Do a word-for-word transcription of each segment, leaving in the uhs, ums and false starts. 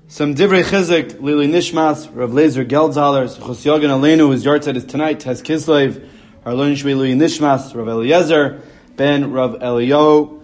Some divrei chizuk, Lili Nishmas, Rav Lezer Geldzaler, Chos Yogan Aleinu, his yahrzeit is tonight, Tes Kislev, our learning shvi Lili Nishmas, Rav Eliezer, ben Rav Eliyahu,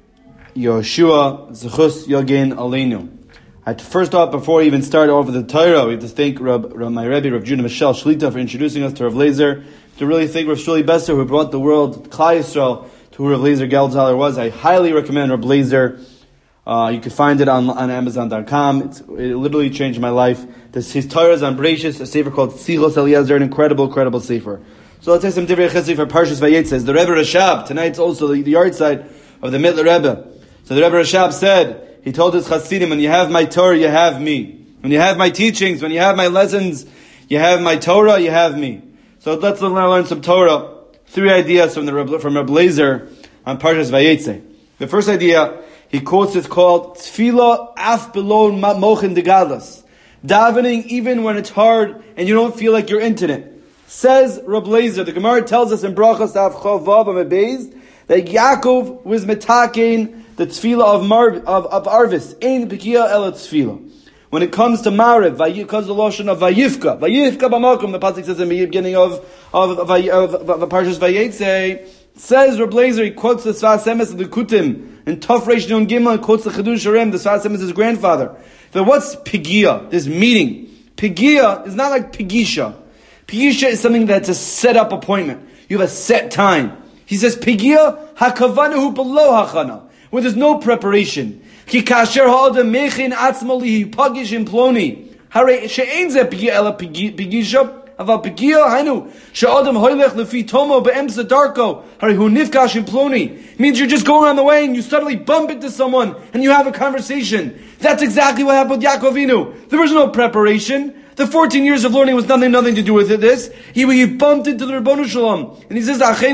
Yoshua, Zechus Yogan Aleinu. I had to first off, before we even start over the Torah, we have to thank Rav, Rav, my Rebbe, Rav Judah Michel Shlita, for introducing us to Rav Lezer, to really thank Rav Shuli Besser, who brought the world, Klal Yisrael, to who Rav Lezer Geldzaler was. I highly recommend Rav Lezer. Uh, you can find it on, on Amazon dot com. It's, it literally changed my life. This, his Torah is on Bereshis, a sefer called Tzichos Eliezer, an incredible, incredible sefer. So let's take some divrei chesed for Parshas Vayetze. The Rebbe Rashab, tonight's also the, the yahrzeit of the Mittler Rebbe. So the Rebbe Rashab said, he told his Chassidim, when you have my Torah, you have me. When you have my teachings, when you have my lessons, you have my Torah, you have me. So let's learn, learn some Torah. Three ideas from the from Rebbe Lezer on Parshas Vayetze. The first idea, he quotes, it's called Tefillah af below mochin degadlas. Davening even when it's hard and you don't feel like you're into it. Says Reb Lezer, the Gemara tells us in Brachos Av Chav Vav Amabez that Yaakov was metakein the Tefillah of Mar of, of Arvis. Ein Bekia El Tefillah. When it comes to Mariv, because the lotion of Vayifka, Vayifka b'makom, the pasuk says in the beginning of of of, of, of, of Parshas Vayetze, says Reb Lezer, he quotes the Sfas Emes of the Kutim. And Tov Reish Nun Gimel quotes the Chidush Harim, the Sfas Emes is his grandfather. So what's Pigia, this meeting? Pigia is not like Pigisha. Pigisha is something that's a set up appointment. You have a set time. He says Pigia hakavanahu below hachana, where there's no preparation. Ki kasher ha'adam mechin atzmo lihi pagish imploni. Hare she'ein ze Pigia ela Pigisha. Aval Pigia hainu she'adam hoylech lefi tomo be'emsa darko hare hu nifkash imploni. Means you're just going on the way and you suddenly bump into someone and you have a conversation. That's exactly what happened with Yaakov Avinu. There was no preparation. The fourteen years of learning was nothing, nothing to do with this. He, he bumped into the Ribono Shalom. And he says, I,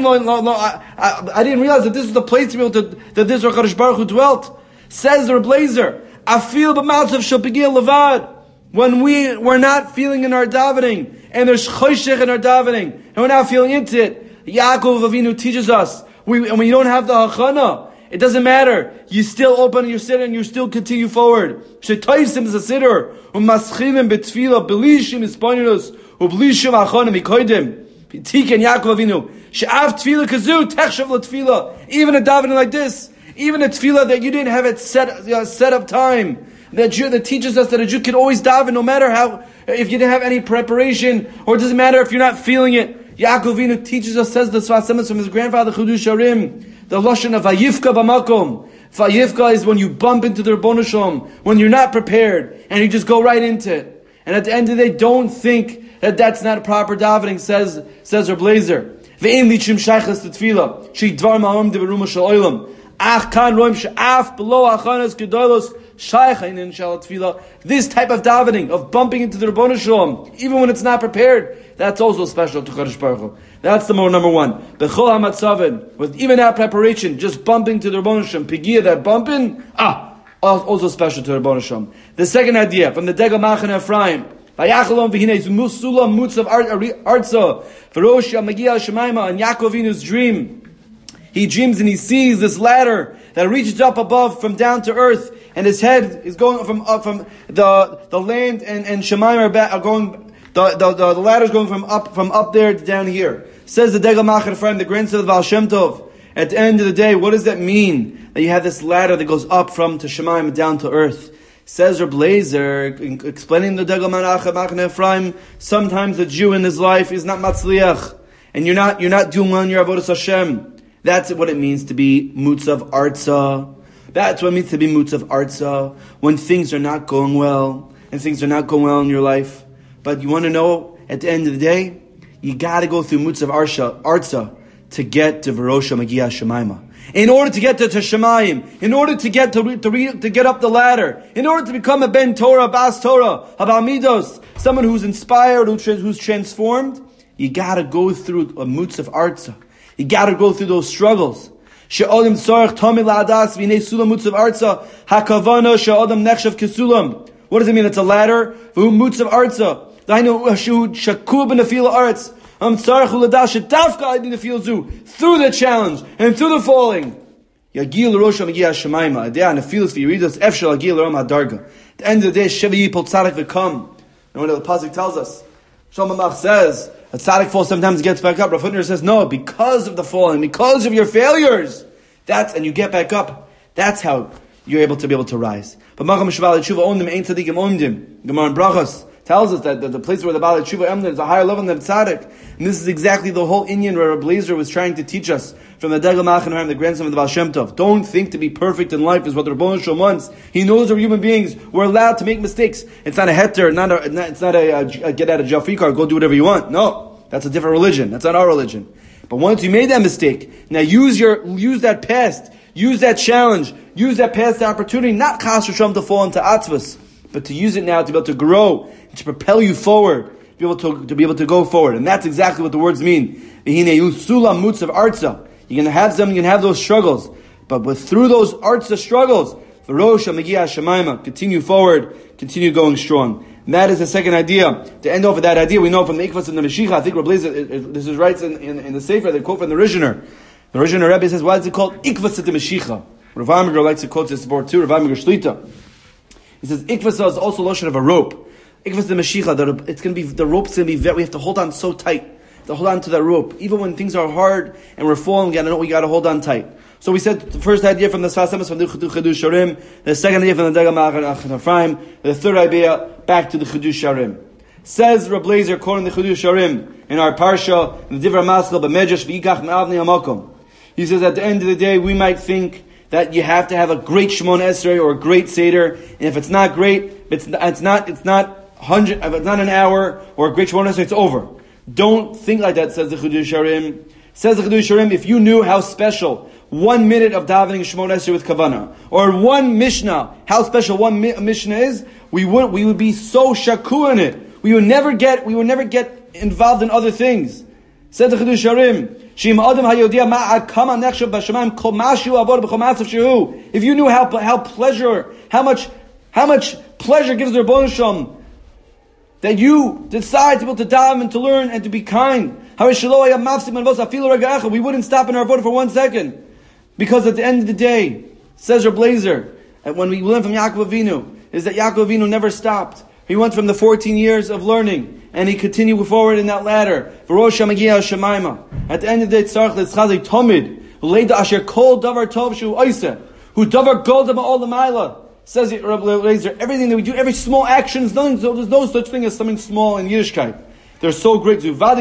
I, I didn't realize that this was the place to be able to, that this HaKadosh Baruch Hu dwelt. Says the Reb Lezer, I feel b'matzav shel Pigia levad. When we, we're not feeling in our davening, and there's choshech in our davening, and we're not feeling into it, Yaakov Avinu teaches us, we, and when you don't have the hachana, it doesn't matter. You still open your siddur and you still continue forward. Shetoisim is a siddur. Umaschilim betfila belishim ispaninus ublishim achonim ikoidim. Tiken Yaakov Avinu. She'af tefila kazu techshav l'tefila. Even a davening like this, even a tefila that you didn't have it set uh, set up time. That Jew that teaches us that a Jew can always daven no matter how, if you didn't have any preparation, or it doesn't matter if you're not feeling it. Yaakov Avinu teaches us, says the Sfas Emes from his grandfather Chidush Harim, the lashon of Vayifka b'makom. Vayifka is when you bump into the Ribono Shalom, when you're not prepared, and you just go right into it. And at the end of the day, don't think that that's not proper davening, says, says Reb Lezer. Ve'im lichim shaychas t'tfila, shi dvar ma'om de'beruma shal oilam. Ach kan roim she'af below achanas gedolos shaychain in shal t'fila. This type of davening, of bumping into the Ribono Shalom, even when it's not prepared, that's also special to Kadosh Baruch Hu. That's the more number one. Bechol hamatzavin, with even that preparation, just bumping to the Ribono Shalom, pigia, that bumping, ah, also special to the Ribono Shalom. The second idea from the Degel Machan Ephraim, Vayachalom v'hinei musulam mutzav artza v'rosh yamagia shemaima, and Yaakov Avinu's dream. He dreams and he sees this ladder that reaches up above from down to earth, and his head is going from up from the the land and and Shemaim are, are going. The, the, the, the ladder is going from up from up there to down here. Says the Degel Machan Ephraim, the grandson of Baal Shem Tov. At the end of the day, what does that mean? That you have this ladder that goes up from to Shemaim down to earth. Says Reb Lezer, explaining the Degel Machan Ephraim, sometimes the Jew in his life is not matzliach, and you're not you're not doing well in your avodas Hashem. That's what it means to be mutzav artza. That's what it means to be mutzav artza, when things are not going well, and things are not going well in your life. But you want to know, at the end of the day, you got to go through mutzav arsha, artza to get to Verosha Magia Shemaima. In order to get to, to Shemayim, in order to get to, to, read, to get up the ladder, in order to become a Ben Torah, Bas Torah, Habal Midos, someone who's inspired, who's transformed, you got to go through a mutzav artza. You got to go through those struggles. She'odim tzarech tomei la'adas v'nei sulam mutzav artza hakavana she'odim nechshav kesulam. What does it mean? It's a ladder. V'hu mutzav artza. Dainu shu shakub b'nefila artz. Am tzarech u'ladash shetafka adi nefil zu. Through the challenge and through the falling. Yagil l'rosh ha'magia shemaima. Adea nefilas v'yiridas efshel agil l'ram ha'darga. At the end of the day, Shiva Yipol Tzadik V'Kam. And what the Pasuk tells us, Shlomo Melech says, a tzaddik falls sometimes gets back up. Rav Hutner says, no, because of the falling, because of your failures, that's, and you get back up, that's how you're able to be able to rise. But Macham Shaval Tshuva Ondim Ein Tzadikim Ondim. Gemara in Brachos tells us that the, the place where the Baal Tshuva Ondim is a higher level than the tzaddik. And this is exactly the whole Inyan where Rabbi Eliezer was trying to teach us from the Degel Malach Haim, the grandson of the Baal Shem Tov. Don't think to be perfect in life is what the Rebbeinu Shalom wants. He knows we're human beings. We're allowed to make mistakes. It's not a heter, not a, not, it's not a, a, a get out of jail free card, go do whatever you want. No, that's a different religion. That's not our religion. But once you made that mistake, now use your use that past, use that challenge, use that past opportunity, not chas v'shalom to fall into atzvus, but to use it now to be able to grow, to propel you forward, to be able to, to be able to go forward. And that's exactly what the words mean. You're going to have them, you're going to have those struggles. But with, through those arts of struggles, continue forward, continue going strong. And that is the second idea. To end off with that idea, we know from the Ikvas and the Mashiach, I think Rabbi Eliezer, this is right in, in, in the Sefer, they quote from the Rishner. The Rishner Rebbe says, why is it called Ikvas at the Mashiach? Rav Amiger likes to quote this board too, Rav Amiger Shlita. He says, Ikvas is also a lotion of a rope. Ikvas the Mashiach, it's going to be, the rope's going to be very, we have to hold on so tight. To hold on to that rope. Even when things are hard and we're falling, we gotta know we gotta hold on tight. So we said the first idea from the Sfas Emes from the Chidush Sharim, the second idea from the Degel Malach Ephraim, the third idea back to the Chidush Sharim. Says Rabbi Eliezer, quoting the Chidush Sharim in our Parsha, in the Divrei Maskil, B'Medrash V'Yikach Me'avnei HaMakom. He says at the end of the day, we might think that you have to have a great Shemon Esrei or a great Seder, and if it's not great, it's, it's not, it's not hundred, if it's not an hour or a great Shemon Esrei, it's over. Don't think like that, says the Chidush Sharim. Says the Chidush Sharim, if you knew how special one minute of davening Shemon Esrei with Kavanah, or one Mishnah, how special one mi- Mishnah is, we would we would be so shaku in it. We would never get we would never get involved in other things. Says the Chidush Sharim, Shim Adam Hayodia Ma'ad Kama Nechshav B'Shamayim Kol Mashu Avod B'Chol Ma'asav Shehu. If you knew how how pleasure, how much how much pleasure gives the Rebbeinu Shalom that you decide to be able to daven and to learn and to be kind. We wouldn't stop in our vote for one second. Because at the end of the day, says Rabbi Eliezer, and when we learn from Yaakov Avinu, is that Yaakov Avinu never stopped. He went from the fourteen years of learning, and he continued forward in that ladder. At the end of the day, tzarech letzchazek tomid, leida asher kol davar tov shu oiseh, who davar goldem all the mila. Says Rabbi Eliezer, everything that we do, every small action, is nothing, so there's no such thing as something small in Yiddishkeit. They're so great. It's going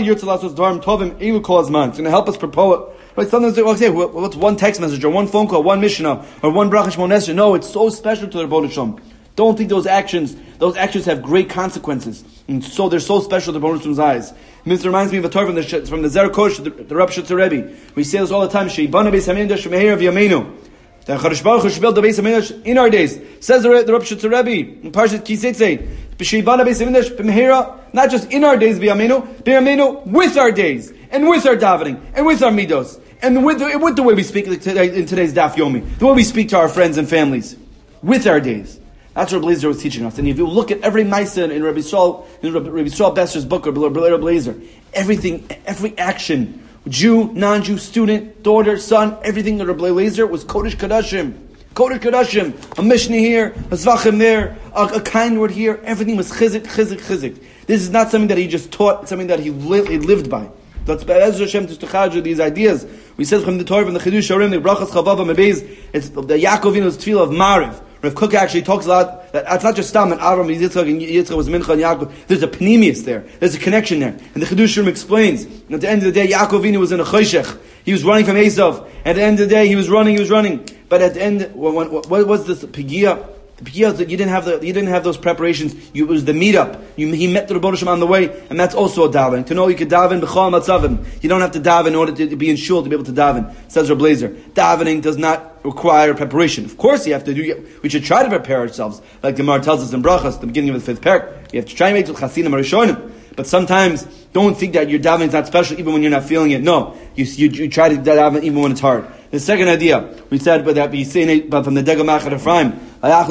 to help us propose. Right? Sometimes they will say, well, what's one text message, or one phone call, one Mishnah, or one Bracha Shmon Esrei? No, it's so special to the Rebbeinu Shalom. Don't think those actions, those actions have great consequences. And so they're so special to the Rebbeinu Shalom's eyes. And this reminds me of a Torah from the, from the Zer Kosh, the, the Rav Shutzer Rebbe. We say this all the time, Sheibana Beis HaMikdash Shemeher of Yameinu. The Chadash Baruch Hu built the Beis HaMikdash in our days. Says the, the Rav Shutzer Rebbe in Parshat Kisetzei, B'Sheibana Beis HaMikdash B'Mehera, not just in our days, B'Yameinu, B'Yameinu with our days, and with our davening, and with our midos, and with the, with the way we speak in today's Daf Yomi, the way we speak to our friends and families, with our days. That's what Rabbi Eliezer was teaching us. And if you look at every Maisa in Rabbi Yisrael, in Rabbi Yisrael Besser's book, or Rabbi Eliezer, everything, every action, Jew, non-Jew, student, daughter, son, everything of Rabbi Eliezer was Kodesh Kodashim. Kodesh Kodashim. A Mishnah here, a Zvachim there, a, a kind word here. Everything was chizik, chizik, chizik. This is not something that he just taught, it's something that he, li- he lived by. That's Be'ez Hashem to Shtuchadju, these ideas. We said from the Torah, from the Chidush Sharim, the Brachas Chavav HaMebez, it's the Yaakovinu's tefillah of Mariv. Rav Kook actually talks a lot, that it's not just Stam and Avram, Yitzchak, and Yitzchak was Mincha and Yaakov. There's a pneumius there. There's a connection there. And the Chidush Sharim explains, and at the end of the day, Yaakovinu was in a choshech. He was running from Esav. At the end of the day, he was running, he was running. But at the end, what, what, what was this Pegiyah? The Pegiyah is that you didn't have the, you didn't have those preparations. You, it was the meetup. You, he met the Rebbeinu Shalom on the way, and that's also a daven. To know you could daven b'chol matzavim. You don't have to daven in order to, to be in shul to be able to daven. Says Rabbi Eliezer. Davening does not require preparation. Of course, you have to do. We should try to prepare ourselves, like the Gemara tells us in Brachas, the beginning of the fifth parak. You have to try to make it with Chasidim Arishonim. But sometimes, don't think that your davening is not special even when you're not feeling it. No, you you, you try to daven even when it's hard. The second idea, we said, but that we say, but from the Degel Malach Ephraim, that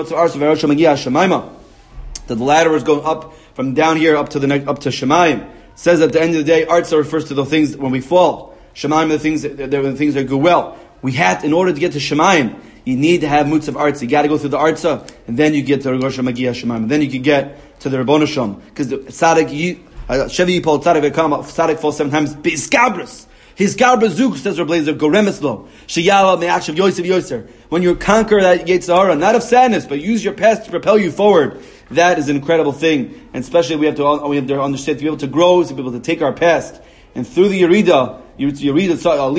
the ladder is going up from down here up to the next, up to Shemayim. Says at the end of the day, Artza refers to the things when we fall. Shemayim are the things that, the things that go well. We had, in order to get to Shemayim, You need to have mutzav artza. You got to go through the artza, and then you get to Rosh Magiya Shemaim, and then you can get to the Rabbanu Shem. Because the tzaddik, you, Shevi Yipol tzaddik v'kam, tzaddik falls seven times. B'isgabris. His garbazuk, says Rabbi Lezer, goremislo. Sheyala me'akshav Yosef Yoser. When you conquer that Yetzer Hara, not of sadness, but use your past to propel you forward, that is an incredible thing. And especially we have to, we have to understand, to be able to grow, to be able to take our past. And through the Yerida, Yerida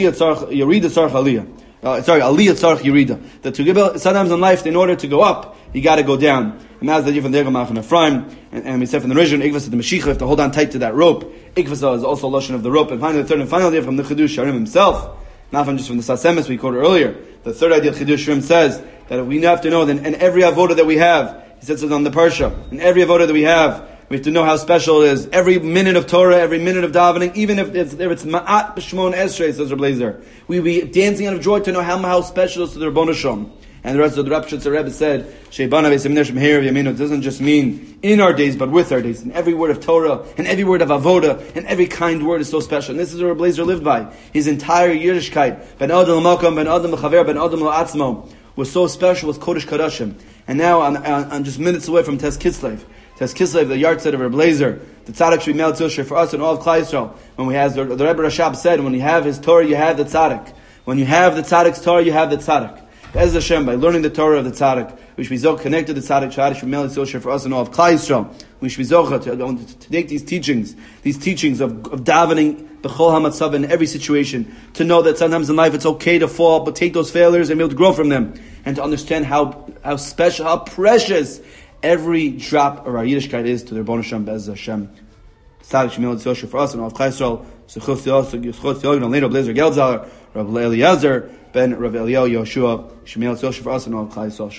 Tzarech Aliyah. Uh, sorry, Aliyah Tzarech Yerida. That to give sometimes in life, in order to go up, you got to go down. And as the from Dergamach and Ephraim, and we said from the Rishon, Ikvas of the Mashiach, have to hold on tight to that rope. Ikvas is also a lotion of the rope. And finally, the third and final idea from the Chidush Sharim himself, not from just from the Sasemis we quoted earlier. The third idea of Chidush Sharim says that we have to know that in every avoda that we have, he says it on the Parsha, in every avoda that we have, we have to know how special it is. Every minute of Torah, every minute of davening, even if it's, if it's Ma'at B'Shmon Esrei, says Rabbi Lezer, we will be dancing out of joy to know how, how special it is to the Rabbanu Shem. And the rest of the Rav Shutzer Rebbe said, Sheibana v'Seminir Shem Heir V'Yaminu, it doesn't just mean in our days, but with our days. And every word of Torah, and every word of Avoda, and every kind word is so special. And this is what Rabbi Lezer lived by. His entire Yiddishkeit, Ben Adam L'Makam, Ben Adam L'Chaver, Ben Adam L'Atzmo, was so special with Kodesh Kadashim. And now, I'm, I'm just minutes away from Tes Kislev. Tes Kislev, the yahrzeit of Rabbi Lezer, the tzaddik should be Mel Tzilshir for us and all of Klal Yisrael. When we have, the, the Rebbe Rashab said, when you have his Torah, you have the tzaddik. When you have the tzaddik's Torah, you have the tzaddik. As Hashem, by learning the Torah of the tzaddik, we should be so connected to the tzaddik, tzaddik should be Mel Tzilshir for us and all of Klal Yisrael. We should be zocha to, to, to take these teachings, these teachings of, of davening, b'chol hamatzav in every situation, to know that sometimes in life it's okay to fall, but take those failures and be able to grow from them, and to understand how, how special, how precious every drop of our Yiddishkeit is to the Rabbanu Shem Bez Hashem. Tzaddik Shemil Tzilshir for us and all of Klal Yisrael. Sechus Yosef, and later Rabbi Lezer Geldzaler, Rabbi Eliezer, Ben Rabbi Eliyahu Yoshua, Shemil Tzilshir for us and all of Klal Yisrael.